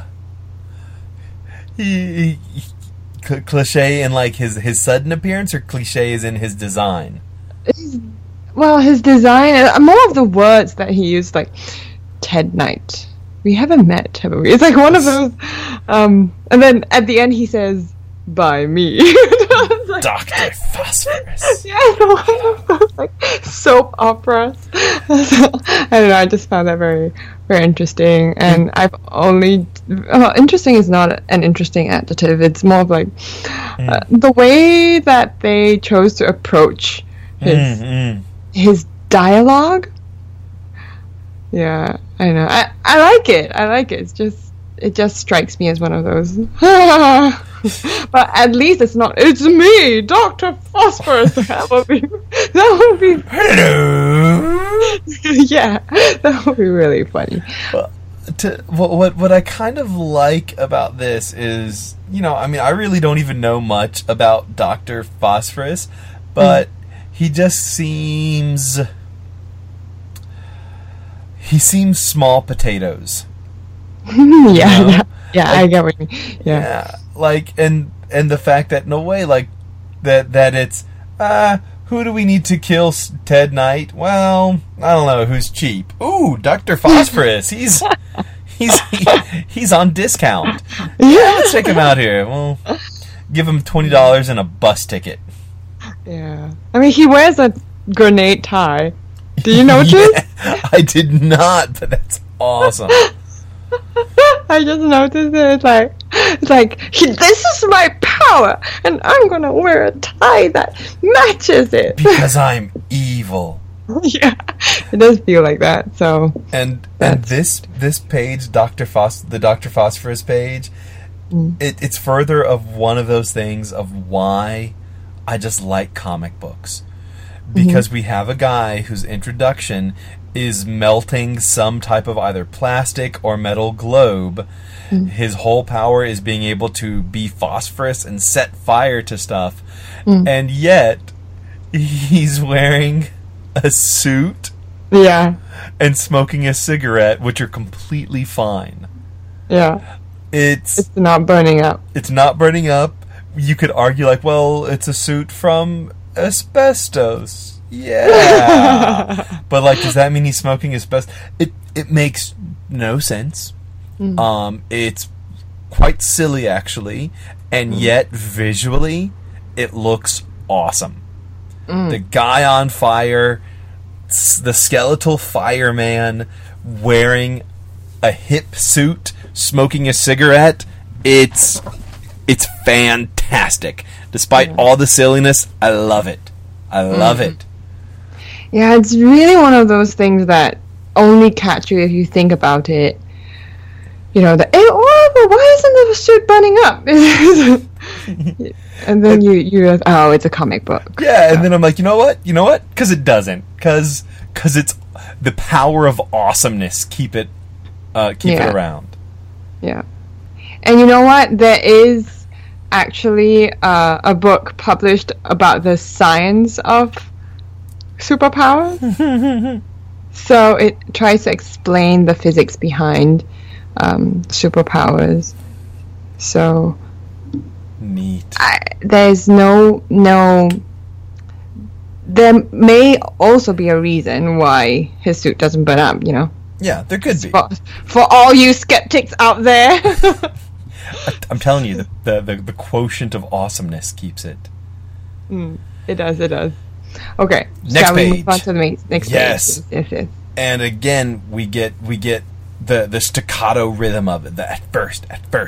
He cliche in like his sudden appearance, or cliche is in his design? Well, his design, more of the words that he used, like Ted Knight. We haven't met, haven't we? It's like one of those. And then at the end he says, "By me." Like, Dr. Phosphorus. Yeah, one of those like soap operas. I don't know. I just found that very, very interesting. And I've only interesting is not an interesting adjective. It's more of like the way that they chose to approach his dialogue. Yeah, I know. I like it. It just strikes me as one of those. But at least it's not. It's me, Dr. Phosphorus. That would be. Hello. Yeah, that would be really funny. What I kind of like about this is, I mean, I really don't even know much about Dr. Phosphorus, but he just seems. He seems small potatoes. Yeah, I get what you mean. Yeah, like and the fact that in a way, like that it's who do we need to kill Ted Knight? Well, I don't know who's cheap. Ooh, Dr. Phosphorus. He's on discount. Yeah, let's check him out here. Well, give him $20 and a bus ticket. Yeah, I mean he wears a grenade tie. Do you notice? Yeah, I did not, but that's awesome. I just noticed it. It's like this is my power, and I'm gonna wear a tie that matches it because I'm evil. Yeah, it does feel like that. So and this page, the Dr. Phosphorus page, it's further of one of those things of why I just like comic books. Because we have a guy whose introduction is melting some type of either plastic or metal globe. His whole power is being able to be phosphorus and set fire to stuff. And yet, he's wearing a suit and smoking a cigarette, which are completely fine. Yeah. It's not burning up. It's not burning up. You could argue, like, well, it's a suit from asbestos. Yeah. But like, does that mean he's smoking asbestos? It makes no sense. It's quite silly actually, and yet visually it looks awesome. The guy on fire, the skeletal fireman wearing a hip suit, smoking a cigarette. It's fantastic. Despite all the silliness, I love it. I love it. Yeah, it's really one of those things that only catch you if you think about it. Why isn't the suit burning up? And then you realize, oh, it's a comic book. Yeah, and then I'm like, you know what? Because it doesn't. Because it's the power of awesomeness. Keep it around. Yeah. And you know what? There is actually a book published about the science of superpowers. So it tries to explain the physics behind superpowers. So neat. There's no. There may also be a reason why his suit doesn't burn up. Yeah, there could be. For all you skeptics out there. I'm telling you, the quotient of awesomeness keeps it. It does. Okay. Next page. We move on to the next page? Yes. And again, we get the staccato rhythm of it. The at first,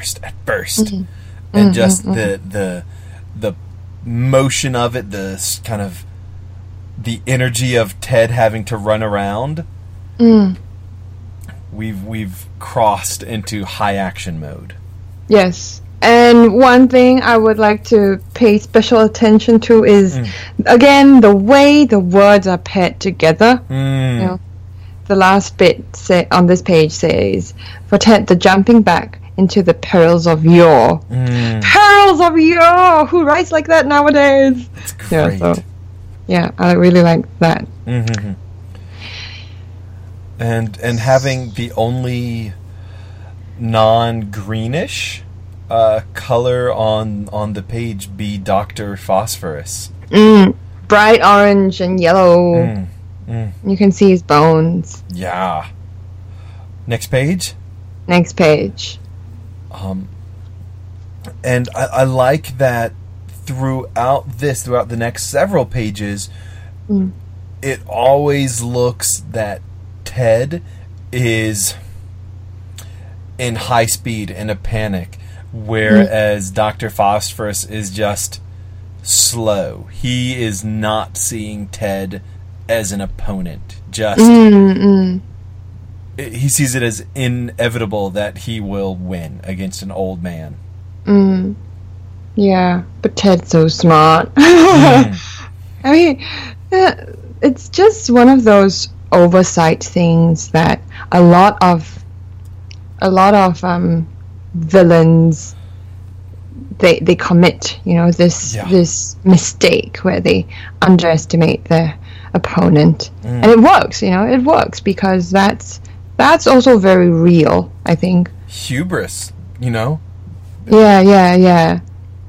and just the motion of it. The kind of the energy of Ted having to run around. we've crossed into high action mode. Yes. And one thing I would like to pay special attention to is, again, the way the words are paired together. You know, the last bit on this page says, for Ted, the jumping back into the perils of yore. Perils of yore! Who writes like that nowadays? That's great. Yeah, I really like that. Mm-hmm. And having the only non-greenish color on the page be Dr. Phosphorus. Bright orange and yellow. You can see his bones. Yeah. Next page. Next page. And I like that throughout the next several pages, it always looks that Ted is in high speed, in a panic, whereas Dr. Phosphorus is just slow. He is not seeing Ted as an opponent. Just he sees it as inevitable that he will win against an old man. Yeah, but Ted's so smart. I mean, it's just one of those oversight things that a lot of villains they commit. You know, this mistake where they underestimate their opponent, and it works. You know, it works because that's also very real, I think. Hubris, you know. Yeah.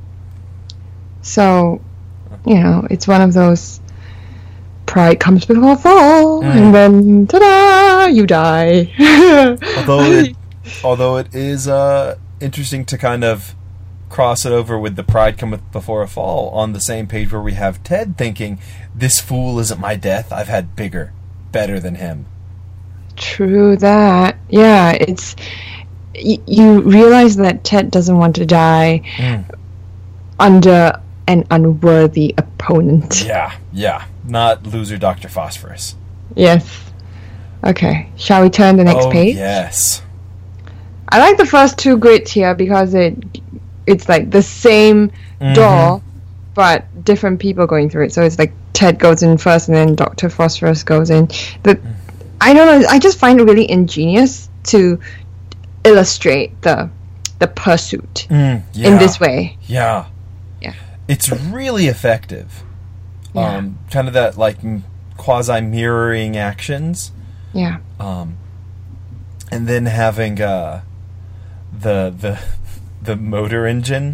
So, you know, it's one of those pride comes before fall, and then ta-da, you die. although it is interesting to kind of cross it over with the pride cometh before a fall on the same page where we have Ted thinking, this fool isn't my death, I've had bigger, better than him. True that. Yeah, it's you realize that Ted doesn't want to die under an unworthy opponent. Yeah. Not loser Dr. Phosphorus. Yes. Okay. Shall we turn the next page? Yes. I like the first two grids here because it's like the same door, but different people going through it. So it's like Ted goes in first and then Dr. Phosphorus goes in. I don't know, I just find it really ingenious to illustrate the pursuit in this way. Yeah. It's really effective. Yeah. Kind of that like quasi-mirroring actions. Yeah. And then having the motor engine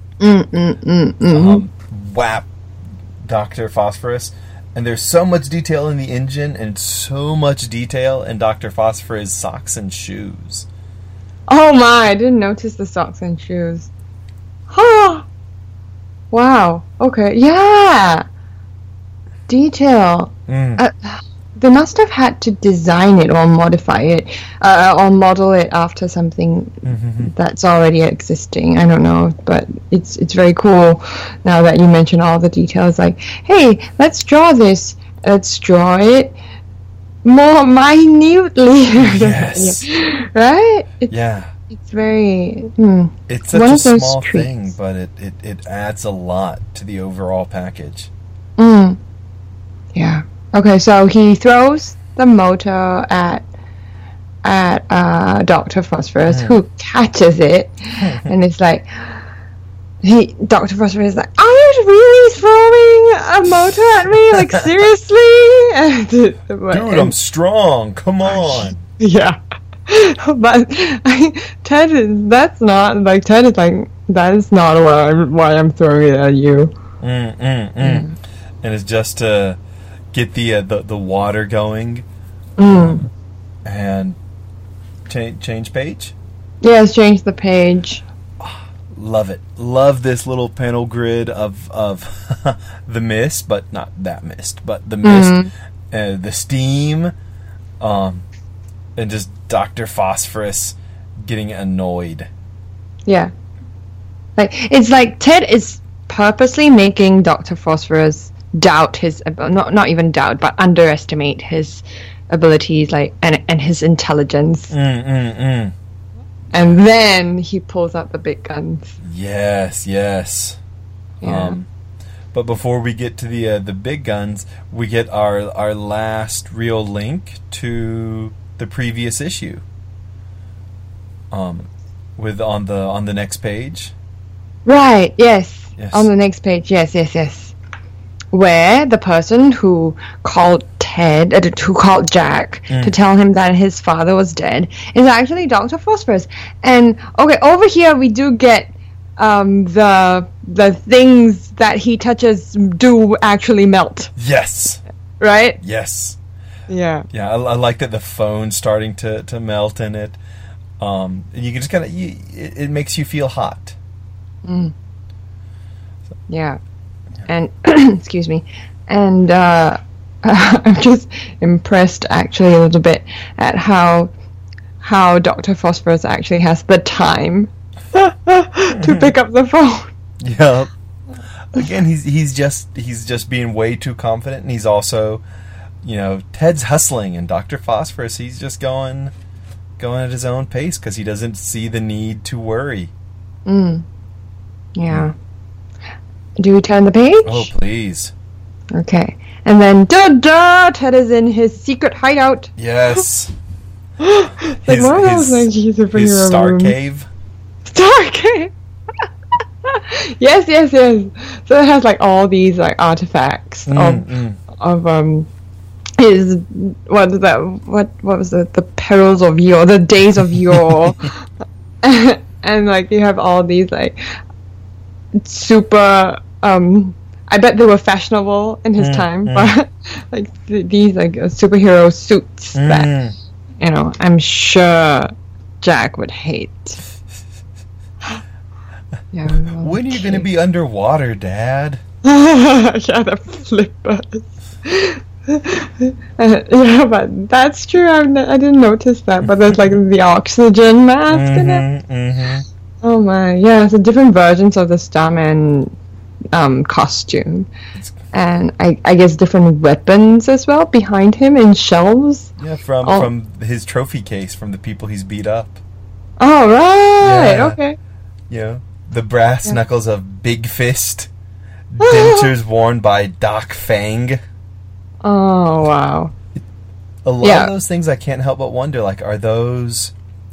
whap Dr. Phosphorus. And there's so much detail in the engine and so much detail in Dr. Phosphorus' socks and shoes. Oh my, I didn't notice the socks and shoes. Huh. Wow. Okay. Yeah. Detail. They must have had to design it or modify it or model it after something that's already existing. I don't know, but it's very cool now that you mention all the details. Like, hey, let's draw this. Let's draw it more minutely. Yes. Right? It's very... It's such a small thing, but it adds a lot to the overall package. Yeah. Okay, so he throws the motor at Dr. Phosphorus, who catches it, and it's like... Dr. Phosphorus is like, are you really throwing a motor at me? Like, seriously? Dude, I'm strong. Come on. Yeah. But Ted is that is not why I'm throwing it at you. And it's just to get the water going. And change page? Yes, change the page. Love it. Love this little panel grid of the mist, but not that mist, but the mist, the steam, and just Dr. Phosphorus getting annoyed. Yeah. It's like Ted is purposely making Dr. Phosphorus doubt his, not even doubt, but underestimate his abilities, like and his intelligence. Mm-mm-mm. And then he pulls out the big guns. Yes. Yeah. But before we get to the big guns, we get our last real link to the previous issue. With on the next page. Right. Yes. Yes. On the next page. Yes. Where the person who called who called Jack to tell him that his father was dead is actually Dr. Phosphorus. And okay, over here we do get the things that he touches do actually melt. Yes. Right? Yes. Yeah. Yeah, I like that the phone's starting to melt in it. And you can just kind of it makes you feel hot. Yeah. And excuse me. And I'm just impressed actually a little bit at how Dr. Phosphorus actually has the time to pick up the phone. Yep. Again, he's just being way too confident, and he's also, Ted's hustling, and Dr. Phosphorus, he's just going at his own pace because he doesn't see the need to worry. Yeah. Do we turn the page? Oh, please. Okay. And then, Ted is in his secret hideout. Yes. Like one of those superhero his star rooms. cave. Star cave. Yes. So it has like all these like artifacts of his what was the perils of yore, the days of yore, and like you have all these like super. I bet they were fashionable in his time, but like these like superhero suits that I'm sure Jack would hate. Yeah. When are you going to be underwater, Dad? Yeah, the flippers. Yeah, but that's true. I didn't notice that. But there's like the oxygen mask in it. Oh my, yeah. So different versions of the Starman costume, and I guess different weapons as well behind him in shelves. Yeah, from his trophy case from the people he's beat up. Oh right, yeah. Okay. Yeah, the brass knuckles of Big Fist, dentures worn by Doc Fang. Oh wow. A lot of those things I can't help but wonder, like, are those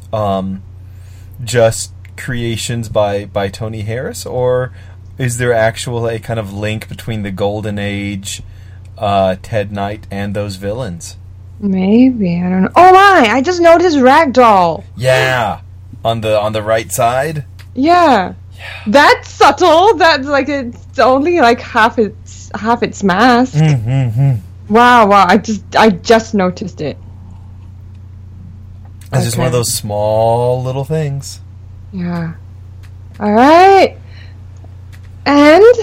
just creations by Tony Harris, or is there actual a kind of link between the Golden Age, Ted Knight, and those villains? Maybe, I don't know. Oh my! I just noticed Ragdoll. Yeah, on the right side. Yeah. That's subtle. That's like it's only like half its mask. Wow! I just noticed it. It's just one of those small little things. Yeah. All right. And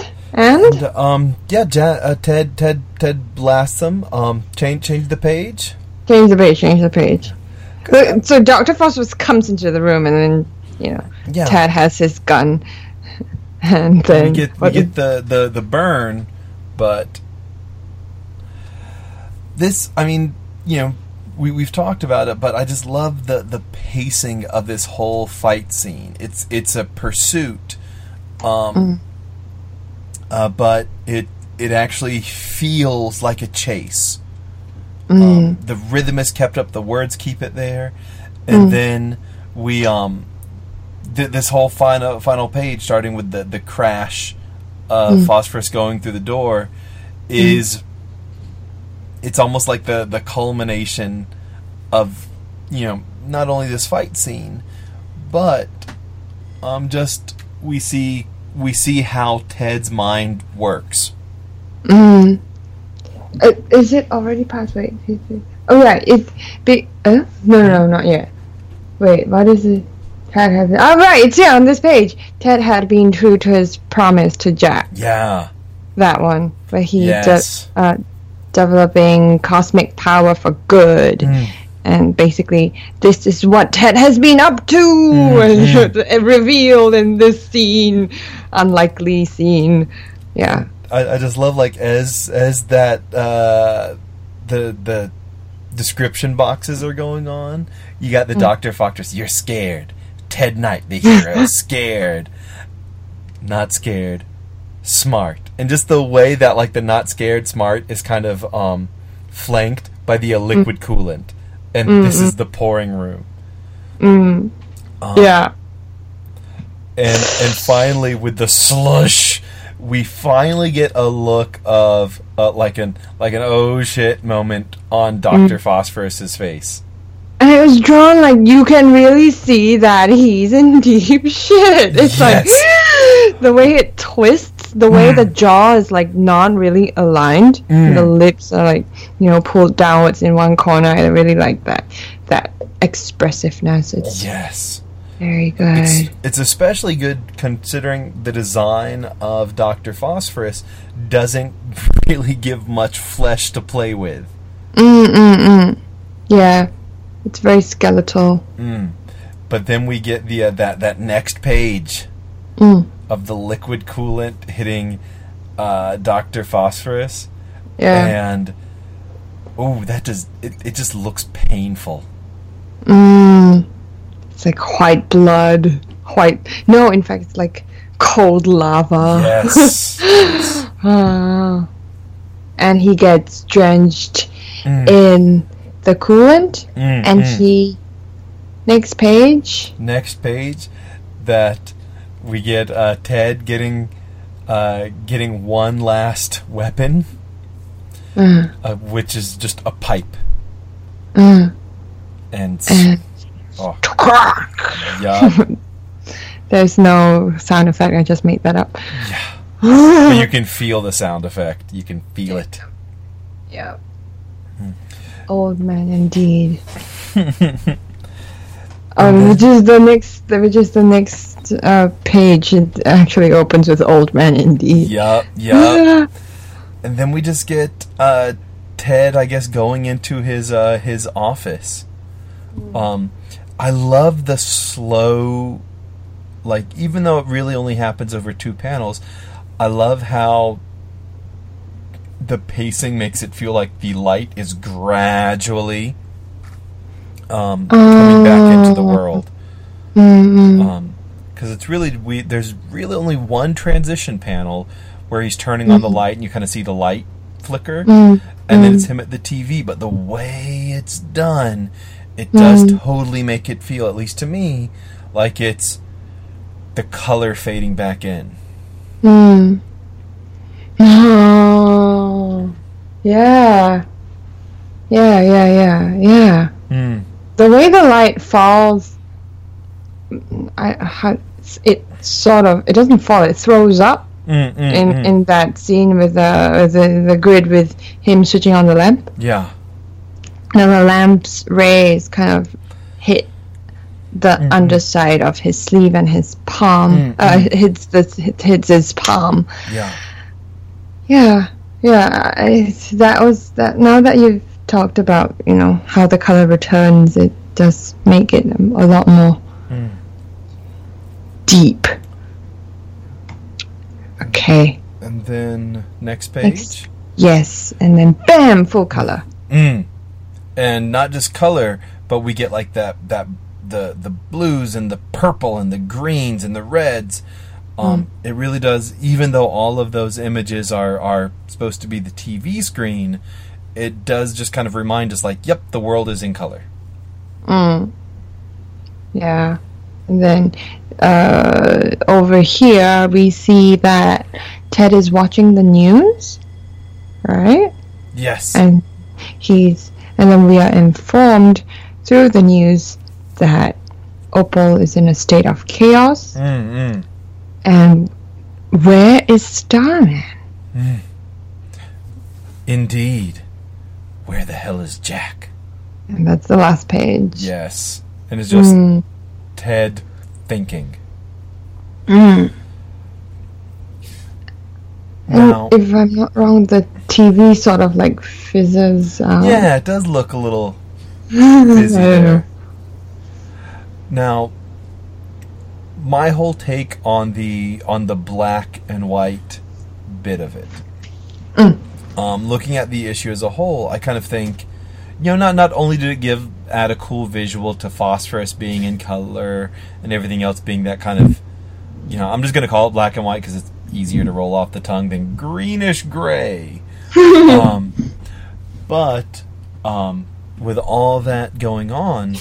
Ted blasts them. Change the page. Change the page. Good. So Dr. Phosphorus comes into the room, and then Ted has his gun, and then we get the burn, but this, I mean, we've talked about it, but I just love the pacing of this whole fight scene. It's a pursuit. But it actually feels like a chase. The rhythm is kept up, the words keep it there, and then we this whole final page, starting with the crash of Phosphorus going through the door, is it's almost like the culmination of not only this fight scene, but just we see how Ted's mind works. Is it already past? Wait. Oh yeah, it's big. No, not yet. Wait, what is it? Ted has. Oh right, it's on this page. Ted had been true to his promise to Jack. Yeah. That one, where he developing cosmic power for good. And basically, this is what Ted has been up to, and revealed in this scene, unlikely scene. Yeah, I just love, like, as that the description boxes are going on. You got the Dr. Phosphorus, you're scared. Ted Knight, the hero, scared. Not scared. Smart. And just the way that, like, the not scared smart is kind of flanked by the liquid coolant. And this is the pouring room. Yeah. And finally, with the slush, we finally get a look of like an oh shit moment on Dr. Phosphorus's face. And it was drawn like you can really see that he's in deep shit. It's like the way it twists, the way the jaw is like not really aligned. The lips are like, pulled downwards in one corner. I really like that expressiveness. It's very good. It's especially good considering the design of Dr. Phosphorus doesn't really give much flesh to play with. Yeah. It's very skeletal. But then we get the that next page of the liquid coolant hitting Dr. Phosphorus. Yeah. And it just looks painful. It's like white blood. No, in fact, it's like cold lava. Yes. And he gets drenched in the coolant, and he next page that we get Ted getting one last weapon, which is just a pipe, and there's no sound effect. I just made that up. Yeah, but you can feel the sound effect. You can feel it. Yeah. Old man indeed. Which is the next page. It actually opens with old man indeed. Yup. And then we just get Ted, I guess, going into his office. I love the slow, like, even though it really only happens over 2 panels, I love how the pacing makes it feel like the light is gradually coming back into the world. Because it's really there's really only one transition panel where he's turning on the light and you kind of see the light flicker, and then it's him at the TV. But the way it's done, it does totally make it feel, at least to me, like it's the color fading back in. Oh, yeah. The way the light falls, it doesn't fall, it throws up in that scene with the grid with him switching on the lamp. Yeah. And the lamp's rays kind of hit the underside of his sleeve and his palm. Hits his palm. Yeah. That was that. Now that you've talked about, how the color returns, it does make it a lot more deep. Okay. And then next page. Yes, and then bam, full color. And not just color, but we get like the blues and the purple and the greens and the reds. It really does, even though all of those images are supposed to be the TV screen, it does just kind of remind us, like, yep, the world is in color. Yeah. And then over here we see that Ted is watching the news, right? Yes. And then we are informed through the news that Opal is in a state of chaos. And where is Starman? Indeed. Where the hell is Jack? And that's the last page. Yes. And it's just Ted thinking. Now, and if I'm not wrong, the TV sort of like fizzes out. Yeah, it does look a little fizzy there. Now, my whole take on the black and white bit of it, looking at the issue as a whole, I kind of think, not only did it add a cool visual to Phosphorus being in color and everything else being that kind of, I'm just going to call it black and white because it's easier to roll off the tongue than greenish gray. But with all that going on,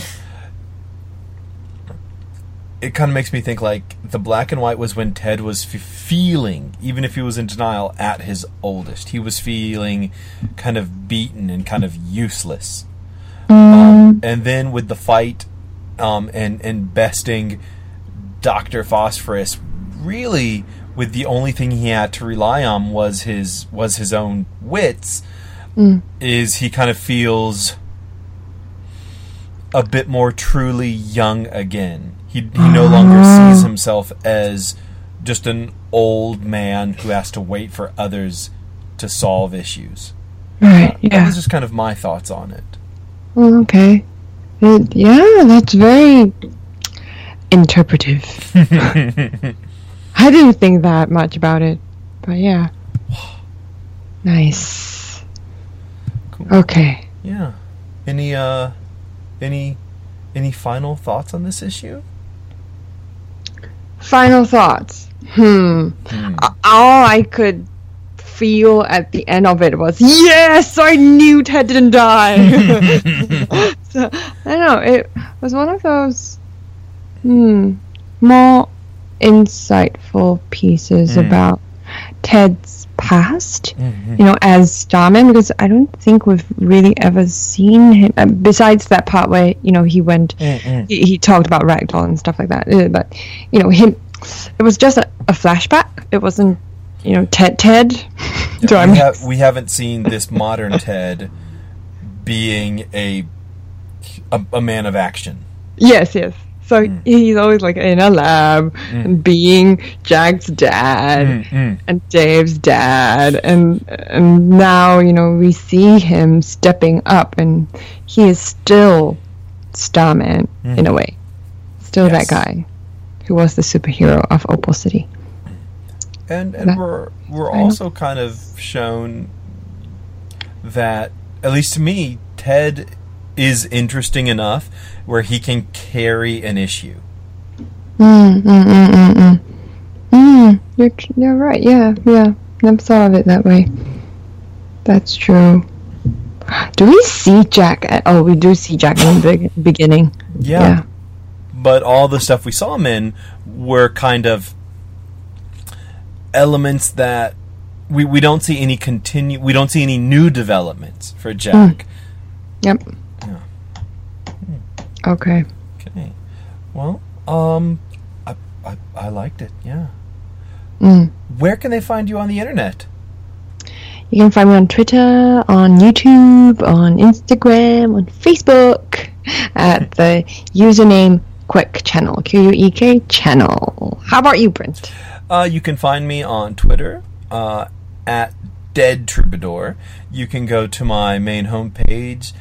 it kind of makes me think like the black and white was when Ted was feeling, even if he was in denial, at his oldest. He was feeling kind of beaten and kind of useless. And then with the fight and besting Dr. Phosphorus, really with the only thing he had to rely on was his own wits, is he kind of feels a bit more truly young again. He no longer sees himself as just an old man who has to wait for others to solve issues. Right, yeah. That was just kind of my thoughts on it. Well, okay. That's very interpretive. I didn't think that much about it, but yeah. Nice. Cool. Okay. Yeah. Any final thoughts on this issue? Final thoughts. All I could feel at the end of it was, yes, I knew Ted didn't die. So, I don't know, it was one of those more insightful pieces about Ted's past, as Starman, because I don't think we've really ever seen him, besides that part where, he went, he talked about Ragdoll and stuff like that, but, him, it was just a flashback. It wasn't, Ted. We haven't seen this modern Ted being a man of action. Yes. So he's always like in a lab and being Jack's dad and Dave's dad, and now we see him stepping up, and he is still Starman in a way, still that guy who was the superhero of Opal City. And we're also kind of shown that, at least to me, Ted is interesting enough where he can carry an issue. You're right. Yeah. Never thought of it that way. That's true. Do we see Jack? We do see Jack in the beginning. Yeah. But all the stuff we saw him in were kind of elements that we don't see any we don't see any new developments for Jack. Yep. Yeah. Okay. Well, I liked it. Yeah. Where can they find you on the internet? You can find me on Twitter, on YouTube, on Instagram, on Facebook at the username Queek Channel, Queek Channel. How about you, Brent? You can find me on Twitter at Dead Troubadour. You can go to my main homepage,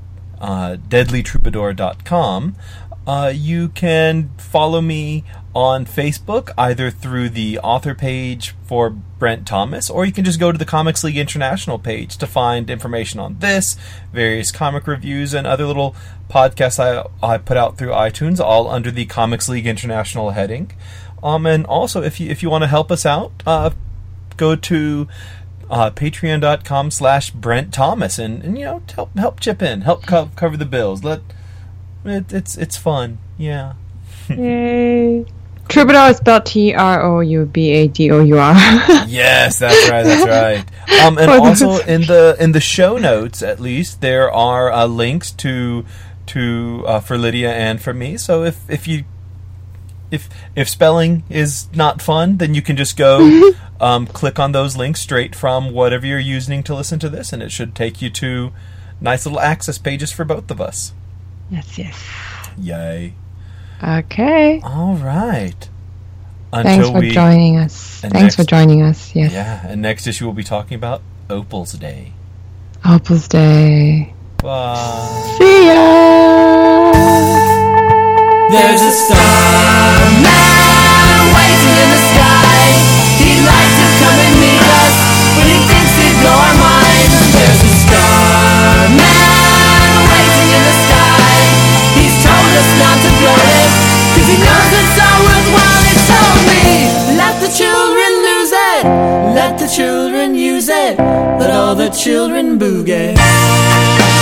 deadlytroubadour.com. You can follow me on Facebook, either through the author page for Brent Thomas, or you can just go to the Comics League International page to find information on this, various comic reviews, and other little podcasts I put out through iTunes, all under the Comics League International heading. And also, if you want to help us out, go to patreon.com/Brent Thomas and help chip in, help cover the bills. It's fun, yeah. Yay! Troubadour is spelled Troubadour. Yes, that's right. And also in the show notes, at least, there are links to for Lydia and for me. So if spelling is not fun, then you can just go click on those links straight from whatever you're using to listen to this, and it should take you to nice little access pages for both of us. Yes. Yay. Okay. All right. Thanks for joining us. Yes. Yeah, and next issue we'll be talking about Opal's Day. Opal's Day. Bye. See ya! There's a starman waiting in the sky. He'd like to come and meet us, but he thinks to blow our minds. There's a starman children use it. Let all the children boogie.